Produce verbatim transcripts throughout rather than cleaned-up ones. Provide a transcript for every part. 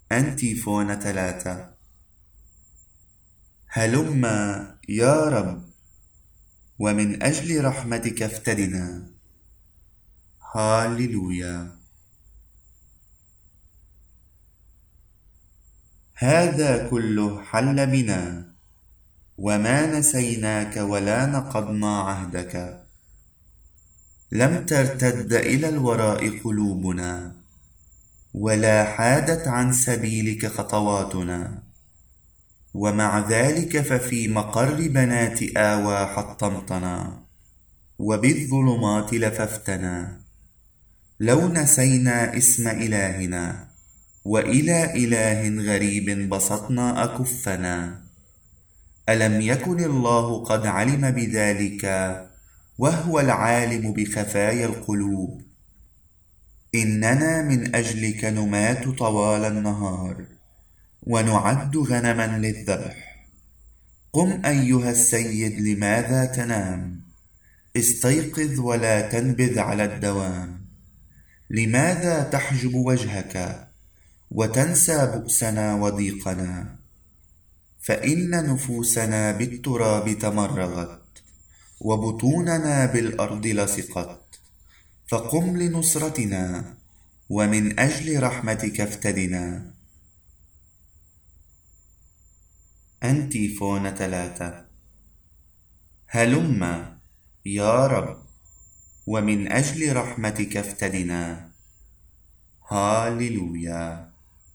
أنتيفون ثلاثة. هلم يا رب، ومن أجل رحمتك افتدنا. هاليلويا. هذا كله حل بنا، وما نسيناك ولا نقضنا عهدك. لم ترتد إلى الوراء قلوبنا، ولا حادت عن سبيلك خطواتنا. ومع ذلك ففي مقر بنات آوى حطمتنا، وبالظلمات لففتنا. لو نسينا اسم إلهنا، وإلى إله غريب بسطنا أكفنا. ألم يكن الله قد علم بذلك، وهو العالم بخفايا القلوب؟ إننا من أجلك نمات طوال النهار، ونعد غنما للذبح. قم أيها السيد، لماذا تنام؟ استيقظ ولا تنبذ على الدوام. لماذا تحجب وجهك وتنسى بؤسنا وضيقنا؟ فإن نفوسنا بالتراب تمرغت، وبطوننا بالأرض لصقت. فقم لنصرتنا، ومن أجل رحمتك افتدنا. أنتيفون ثلاثة. هلم يا رب، ومن أجل رحمتك افتدنا. هاليلويا.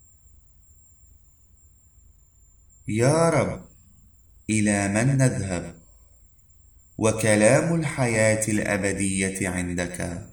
يا رب، إلى من نذهب؟ وكلام الحياة الأبدية عندك.